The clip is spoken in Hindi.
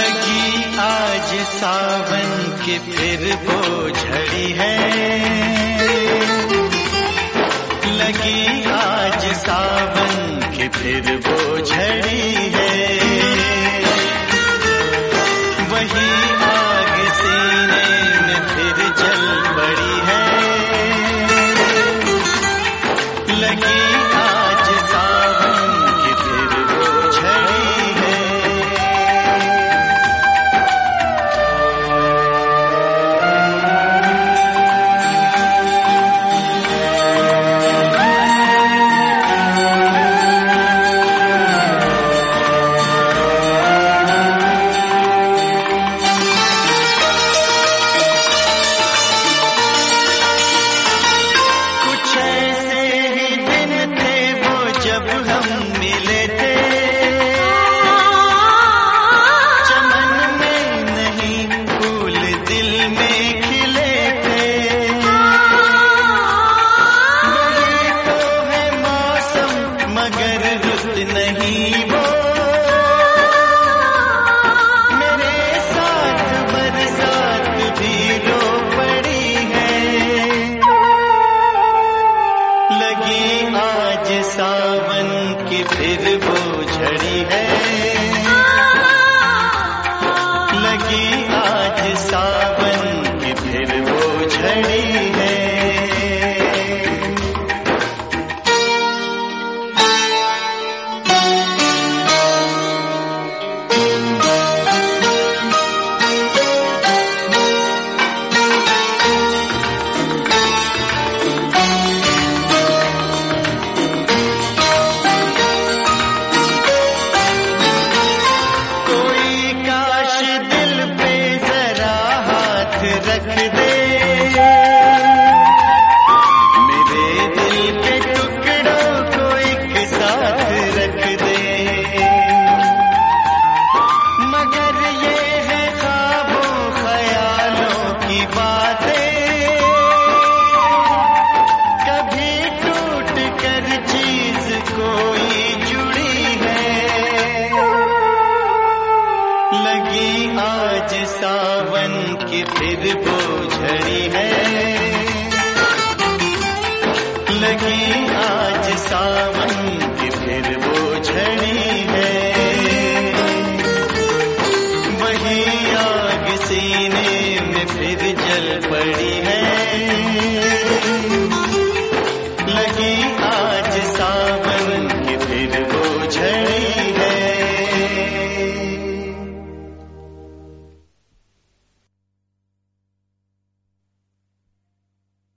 लगी आज सावन की फिर वो झड़ी है, लगी आज सावन की फिर वो झड़ी है। वही आग सीने में फिर जल पड़ी है, लगी आज सावन की फिर वो झड़ी है। नहीं वो मेरे साथ बरसात भी रो पड़ी है, लगी आज सावन की फिर वो झड़ी है, लगी आज सावन की फिर वो झड़ी है। रख दे मेरे दिल के टुकड़ों को एक साथ रख दे, मगर ये है ख्वाबों ख्यालों की बातें, कभी टूट कर चीज कोई जुड़ी है, लगी आज सावन की फिर वो झड़ी है, लगी आज सावन की फिर वो झड़ी है। वही आग सीने में फिर जल पड़ी है,